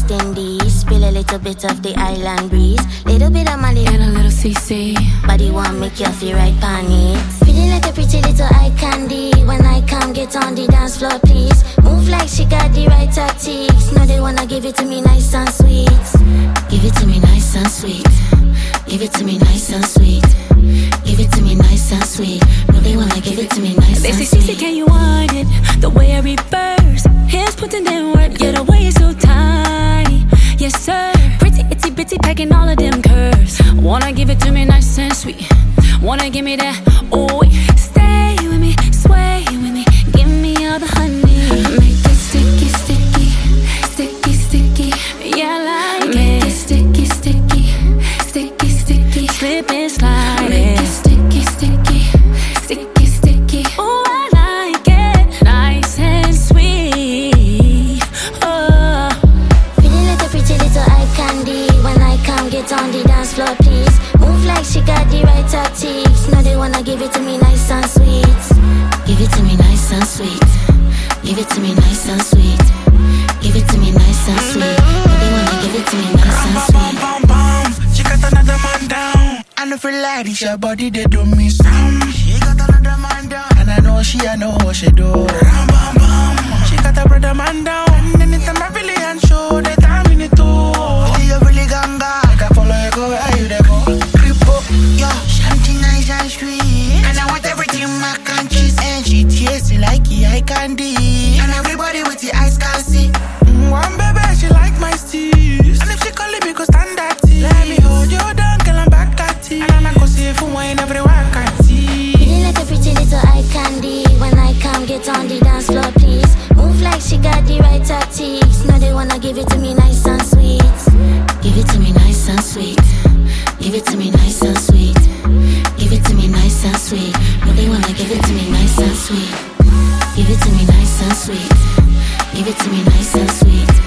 West Indies. Feel a little bit of the island breeze. Little bit of Mali and a little CC. Body want make you feel right panic. Feeling like a pretty little eye candy. When I come, get on the dance floor, please. Move like she got the right tactics. No, they wanna give it to me nice and sweet. Give it to me nice and sweet. Give it to me nice and sweet. Give it to me nice and sweet. No, they wanna give it to me nice they and say, sweet. Cece, can you want it? The way I reverse. Hands putting in work. Yeah, the way it's so tiny. Yes, sir. Pretty, itty, bitty, packing all of them curves. Wanna give it to me nice and sweet. Wanna give me that, oh, stay with me, sway with me. Give me all the honey. Make it sticky, sticky, sticky, sticky. Yeah, I like Make it. Sticky, sticky, sticky, sticky. Slip and slide. Make it sticky, sticky, sticky, sticky. Oh, I like it. Nice and sweet. Oh. Feeling like a pretty little eye candy. When I come, get on the dance floor, please. Move like she got the right tactics. No, they wanna give it to me nice and sweet. Give it to me nice and sweet. Give it to me nice and sweet. Give it to me nice and sweet. No, they wanna give it to me nice and sweet. She got another man down. I know feel like it's your body, they do me some. She got another man down. And I know what she do. Ram, bam, bam. She got a brother man down. And anytime I really and show, they time in it too. You really ganga. I can follow you, go where you they go. Creep up, yo, something nice and sweet. And I want everything mac and cheese. And she tastes like eye candy. And everybody with the eyes can see. One baby, she like my steez. And if she calling me, go stand at tea. Let me hold you down, girl, I'm back at tea. And I'm go see if wine everyone can see. Feeling like a pretty little eye candy. When I come, get on the dance floor, please. Move like she got the right tactics. No, they wanna give it to me nice and sweet. Give it to me nice and sweet. Give it to me nice and sweet. Give it to me nice and sweet. No, they wanna give it to me nice and sweet. Give it to me nice and sweet. Give it to me nice and sweet.